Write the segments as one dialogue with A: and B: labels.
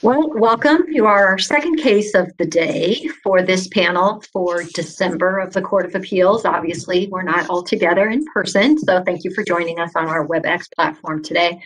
A: Well, welcome. You are our second case of the day for this panel for December of the Court of Appeals. Obviously, we're not all together in person, so thank you for joining us on our WebEx platform today.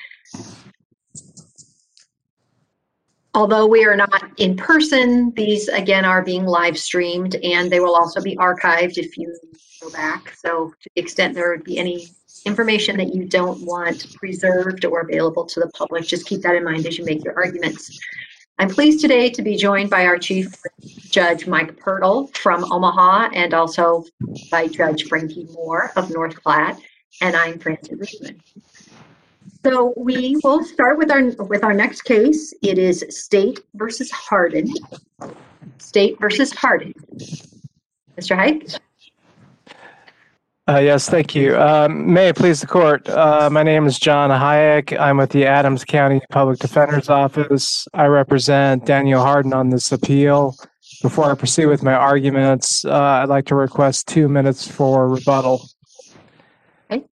A: Although we are not in person, these again are being live streamed and they will also be archived if you go back. So to the extent there would be any information that you don't want preserved or available to the public, just keep that in mind as you make your arguments. I'm pleased today to be joined by our Chief Judge Mike Pirtle from Omaha and also by Judge Frankie Moore of North Platte, and I'm Francie Richmond. So we will start with our next case. It is State versus Hardin. State versus Hardin. Mr. Hike?
B: Yes, thank you. May it please the court. My name is John Hayek. I'm with the Adams County Public Defender's Office. I represent Daniel Hardin on this appeal. Before I proceed with my arguments, I'd like to request 2 minutes for rebuttal.
A: Okay.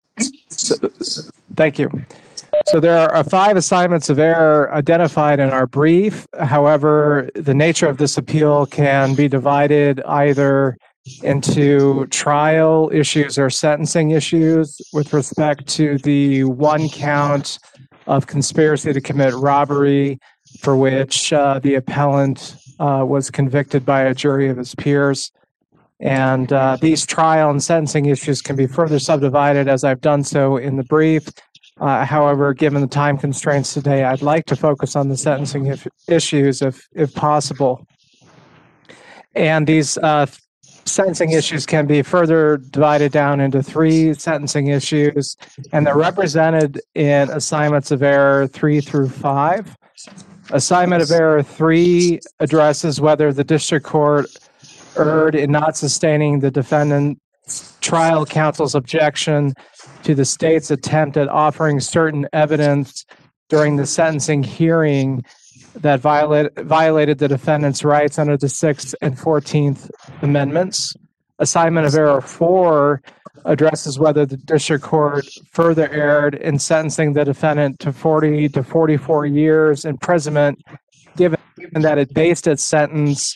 B: Thank you. So there are 5 assignments of error identified in our brief. However, the nature of this appeal can be divided either into trial issues or sentencing issues with respect to the 1 count of conspiracy to commit robbery for which the appellant was convicted by a jury of his peers. And these trial and sentencing issues can be further subdivided as I've done so in the brief. However, given the time constraints today, I'd like to focus on the sentencing issues if possible. And these sentencing issues can be further divided down into 3 sentencing issues, and they're represented in assignments of error 3 through 5. Assignment of error 3 addresses whether the district court erred in not sustaining the defendant's trial counsel's objection to the state's attempt at offering certain evidence during the sentencing hearing that violated the defendant's rights under the 6th and 14th Amendments. Assignment of error 4 addresses whether the district court further erred in sentencing the defendant to 40 to 44 years imprisonment, given that it based its sentence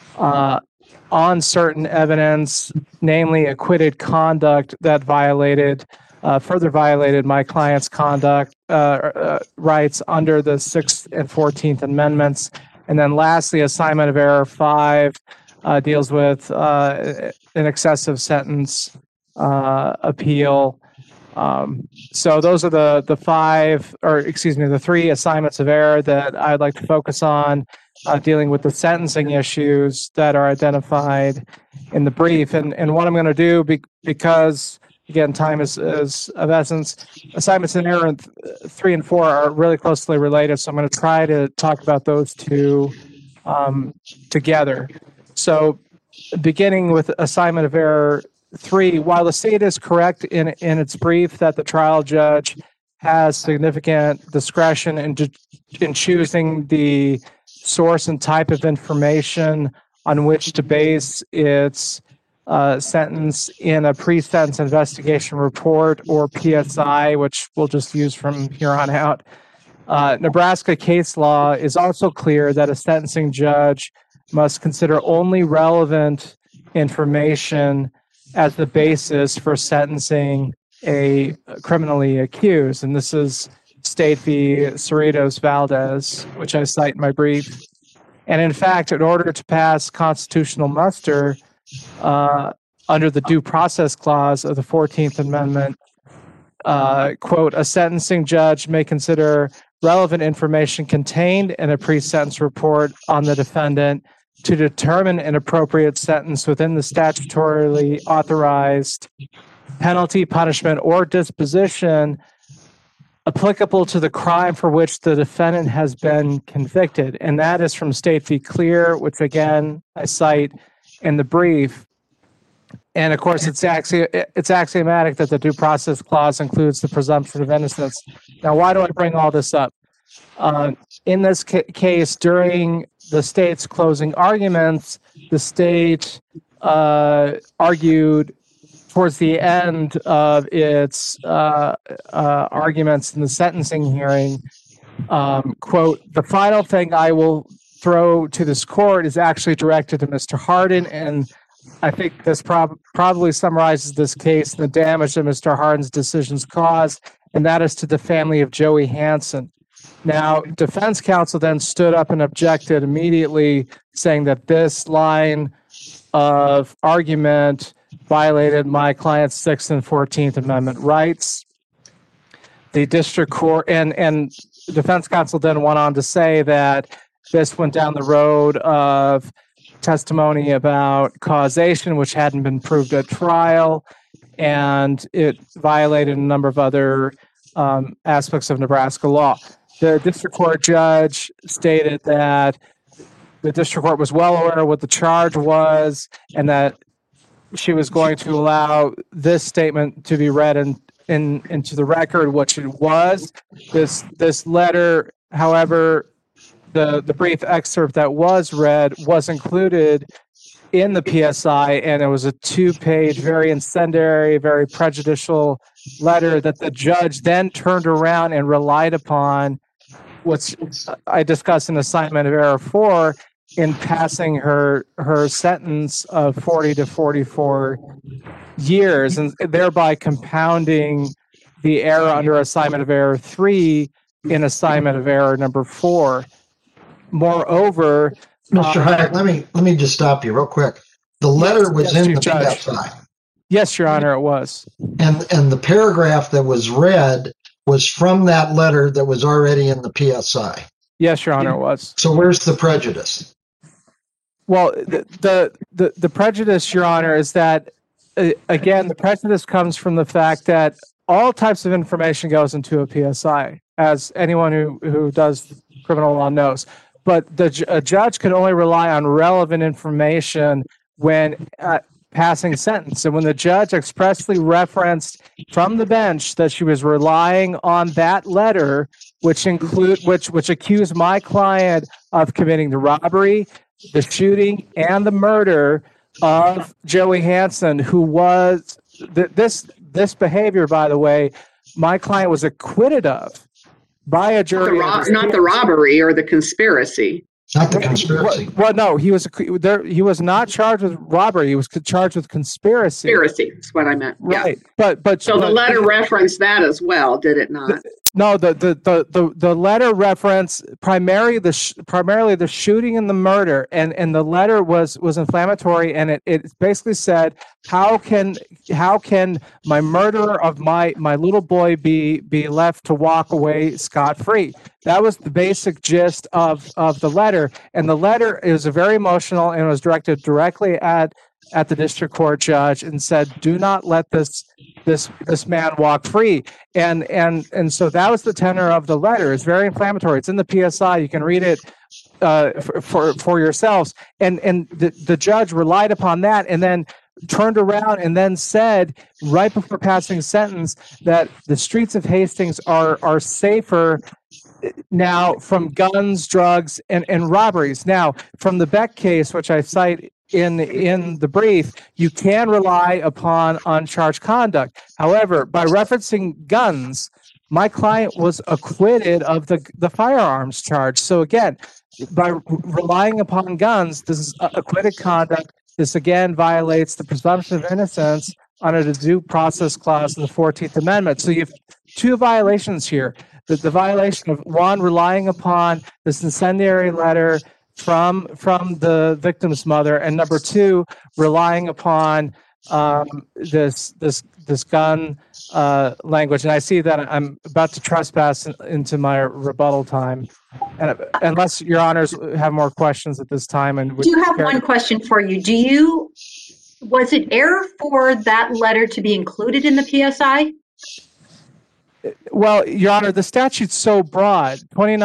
B: on certain evidence, namely acquitted conduct that further violated my client's conduct rights under the 6th and 14th Amendments. And then lastly, assignment of error 5 deals with an excessive sentence appeal. So those are the 3 assignments of error that I'd like to focus on, dealing with the sentencing issues that are identified in the brief. And what I'm going to do, because again, time is of essence. Assignments in error 3 and 4 are really closely related, so I'm going to try to talk about those 2 together. So beginning with assignment of error 3, while the state is correct in its brief that the trial judge has significant discretion in choosing the source and type of information on which to base its sentence in a pre-sentence investigation report, or PSI, which we'll just use from here on out. Nebraska case law is also clear that a sentencing judge must consider only relevant information as the basis for sentencing a criminally accused. And this is State v. Cerritos Valdez, which I cite in my brief. And in fact, in order to pass constitutional muster, under the Due Process Clause of the 14th Amendment, quote, a sentencing judge may consider relevant information contained in a pre-sentence report on the defendant to determine an appropriate sentence within the statutorily authorized penalty, punishment, or disposition applicable to the crime for which the defendant has been convicted. And that is from State v. Clear, which again I cite in the brief. And of course, it's axiomatic that the Due Process Clause includes the presumption of innocence. Now, why do I bring all this up? In this case, during the state's closing arguments, the state argued towards the end of its arguments in the sentencing hearing quote, "The final thing I will throw to this court is actually directed to Mr. Hardin, and I think this probably summarizes this case and the damage that Mr. Hardin's decisions caused, and that is to the family of Joey Hansen." Now, defense counsel then stood up and objected immediately, saying that this line of argument violated my client's 6th and 14th Amendment rights. The district court and defense counsel then went on to say that this went down the road of testimony about causation, which hadn't been proved at trial, and it violated a number of other aspects of Nebraska law. The district court judge stated that the district court was well aware of what the charge was, and that she was going to allow this statement to be read into the record, which it was. This letter, however, the brief excerpt that was read was included in the PSI, and it was a 2-page, very incendiary, very prejudicial letter that the judge then turned around and relied upon, which I discussed in assignment of error 4, in passing her sentence of 40 to 44 years, and thereby compounding the error under assignment of error 3 in assignment of error number 4. Moreover,
C: Mr. Hyatt, let me just stop you real quick. The letter was in the PSI.
B: Yes, Your Honor, it was.
C: And the paragraph that was read was from that letter that was already in the PSI.
B: Yes, Your Honor, it was.
C: So where's the prejudice?
B: Well, the prejudice, Your Honor, is that, again, the prejudice comes from the fact that all types of information goes into a PSI, as anyone who does criminal law knows. But a judge can only rely on relevant information when passing sentence. And when the judge expressly referenced from the bench that she was relying on that letter, which accused my client of committing the robbery, the shooting, and the murder of Joey Hansen, who was this behavior, by the way, my client was acquitted of by a jury.
D: Not the robbery or the conspiracy.
C: Not the conspiracy.
B: Well, no, he was not charged with robbery. He was charged with conspiracy.
D: Conspiracy is what I meant.
B: Right,
D: yeah.
B: but
D: so the letter referenced that as well, did it not?
B: No, the letter referenced primarily the shooting and the murder, and the letter was inflammatory, and it basically said, how can my murderer of my little boy be left to walk away scot-free? That was the basic gist of the letter, and the letter is very emotional, and it was directed directly at the district court judge, and said, do not let this man walk free. And so that was the tenor of the letter. It's very inflammatory. It's in the PSI. You can read it for yourselves. And the judge relied upon that, and then turned around and then said, right before passing sentence, that the streets of Hastings are safer now from guns, drugs, and robberies. Now, from the Beck case, which I cite in the brief, you can rely upon uncharged conduct. However, by referencing guns, my client was acquitted of the firearms charge. So again, by relying upon guns, this is acquitted conduct. This again violates the presumption of innocence under the due process clause of the 14th Amendment. So you have two violations here. The violation of, one, relying upon this incendiary letter from the victim's mother, and number two, relying upon this gun language. And I see that I'm about to trespass into my rebuttal time. And unless your honors have more questions at this time, and
A: do you have one question for you? Was it error for that letter to be included in the PSI?
B: Well, Your Honor, the statute's so broad,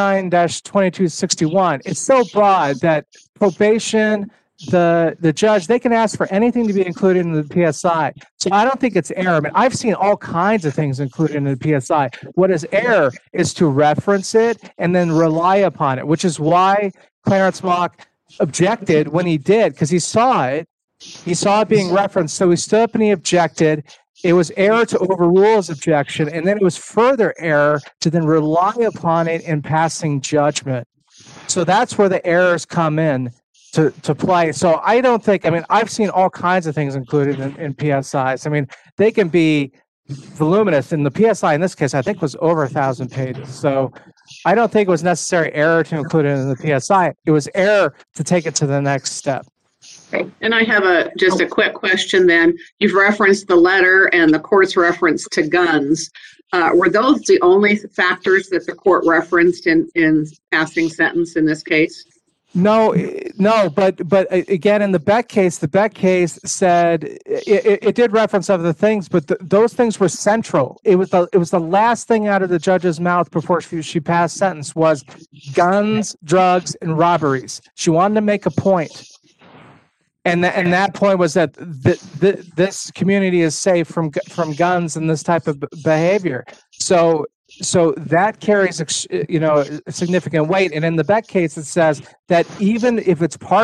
B: 29-2261, it's so broad that probation, the judge, they can ask for anything to be included in the PSI. So I don't think it's error. I mean, I've seen all kinds of things included in the PSI. What is error is to reference it and then rely upon it, which is why Clarence Mock objected when he did, because he saw it being referenced. So he stood up and he objected. it was error to overrule his objection, and then it was further error to then rely upon it in passing judgment. So that's where the errors come in to play. So I don't think, I mean, I've seen all kinds of things included in PSIs. I mean, they can be voluminous, and the PSI in this case, I think, was over 1,000 pages. So I don't think it was necessary error to include it in the PSI. It was error to take it to the next step.
D: And I have just a quick question then. You've referenced the letter and the court's reference to guns. Were those the only factors that the court referenced in passing sentence in this case?
B: No, but again, in the Beck case said it did reference other things, but those things were central. It was the last thing out of the judge's mouth before she passed sentence was guns, drugs, and robberies. She wanted to make a point. And that point was that this community is safe from guns and this type of behavior. So that carries a significant weight. And in the Beck case, it says that even if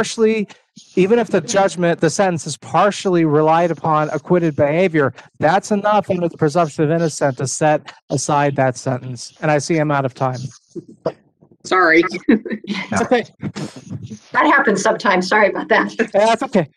B: the sentence is partially relied upon acquitted behavior, that's enough under the presumption of innocence to set aside that sentence. And I see I'm out of time.
D: Sorry.
B: It's okay.
A: That happens sometimes. Sorry about that.
B: That's okay.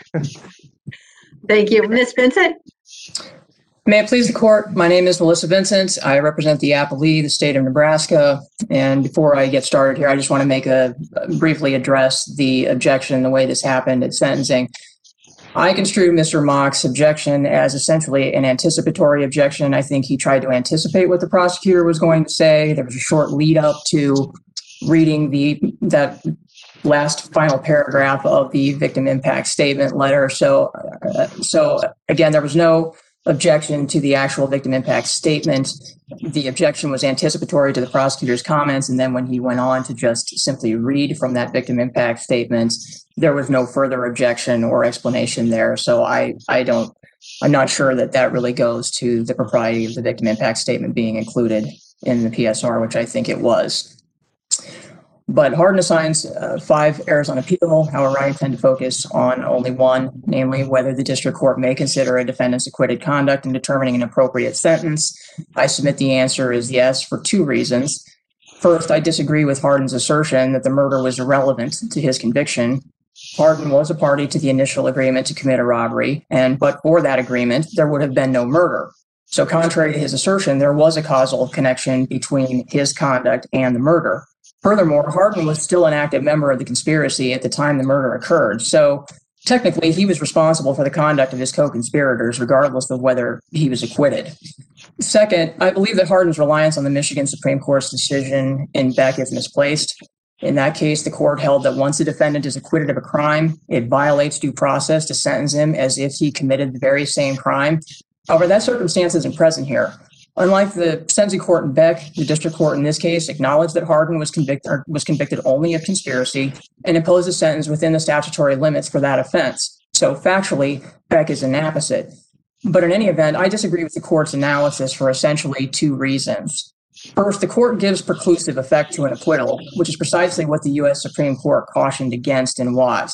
A: Thank you. Ms. Vincent?
E: May it please the court, my name is Melissa Vincent. I represent the appellee, the state of Nebraska. And before I get started here, I just want to briefly address the objection, the way this happened at sentencing. I construe Mr. Mock's objection as essentially an anticipatory objection. I think he tried to anticipate what the prosecutor was going to say. There was a short lead up to reading that last final paragraph of the victim impact statement letter. So again, there was no objection to the actual victim impact statement. The objection was anticipatory to the prosecutor's comments. And then when he went on to just simply read from that victim impact statement, there was no further objection or explanation there. So I'm not sure that really goes to the propriety of the victim impact statement being included in the PSR, which I think it was. But Hardin assigns 5 errors on appeal. However, I intend to focus on only one, namely whether the district court may consider a defendant's acquitted conduct in determining an appropriate sentence. I submit the answer is yes for 2 reasons. First, I disagree with Hardin's assertion that the murder was irrelevant to his conviction. Hardin was a party to the initial agreement to commit a robbery, but for that agreement, there would have been no murder. So contrary to his assertion, there was a causal connection between his conduct and the murder. Furthermore, Hardin was still an active member of the conspiracy at the time the murder occurred. So technically, he was responsible for the conduct of his co-conspirators, regardless of whether he was acquitted. Second, I believe that Hardin's reliance on the Michigan Supreme Court's decision in Beck is misplaced. In that case, the court held that once a defendant is acquitted of a crime, it violates due process to sentence him as if he committed the very same crime. However, that circumstance isn't present here. Unlike the sentencing court in Beck, the district court in this case acknowledged that Hardin was convicted only of conspiracy and imposed a sentence within the statutory limits for that offense. So factually, Beck is an opposite. But in any event, I disagree with the court's analysis for essentially 2 reasons. First, the court gives preclusive effect to an acquittal, which is precisely what the U.S. Supreme Court cautioned against in Watts.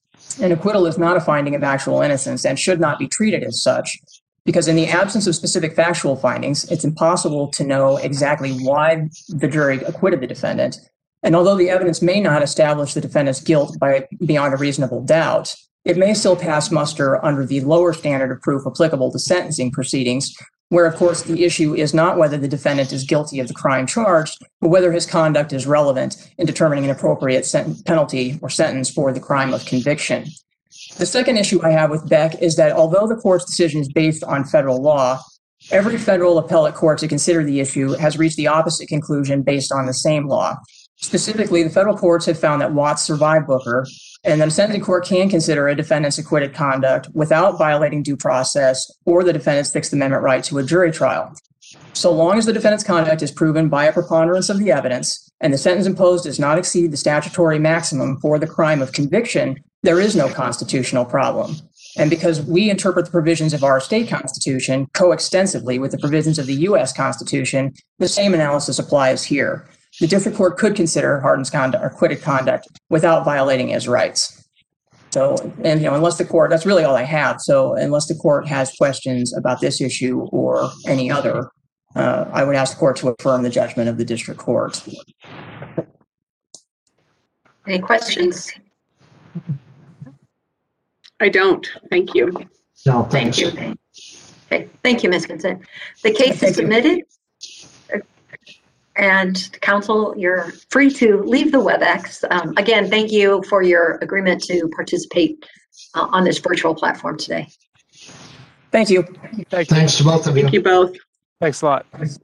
E: An acquittal is not a finding of actual innocence and should not be treated as such, because in the absence of specific factual findings, it's impossible to know exactly why the jury acquitted the defendant. And although the evidence may not establish the defendant's guilt beyond a reasonable doubt, it may still pass muster under the lower standard of proof applicable to sentencing proceedings, where, of course, the issue is not whether the defendant is guilty of the crime charged, but whether his conduct is relevant in determining an appropriate penalty or sentence for the crime of conviction. The second issue I have with Beck is that although the court's decision is based on federal law, every federal appellate court to consider the issue has reached the opposite conclusion based on the same law. Specifically, the federal courts have found that Watts survived Booker, and that a sentencing court can consider a defendant's acquitted conduct without violating due process or the defendant's Sixth Amendment right to a jury trial. So long as the defendant's conduct is proven by a preponderance of the evidence and the sentence imposed does not exceed the statutory maximum for the crime of conviction, there is no constitutional problem. And because we interpret the provisions of our state constitution coextensively with the provisions of the U.S. Constitution, the same analysis applies here. The district court could consider Hardin's conduct or acquitted conduct without violating his rights. So, and unless the court, that's really all I have. So unless the court has questions about this issue or any other, I would ask the court to affirm the judgment of the district court.
A: Any questions?
D: I don't. Thank you.
C: No,
A: Thank
C: thanks.
A: you. Okay, thank you, Ms. Vincent. The case
E: Thank
A: is
E: you.
A: submitted. And counsel, you're free to leave the WebEx. Again, thank you for your agreement to participate on this virtual platform today.
E: Thank you.
B: Thank you.
C: Thanks to both of you.
D: Thank you both.
B: Thanks a lot.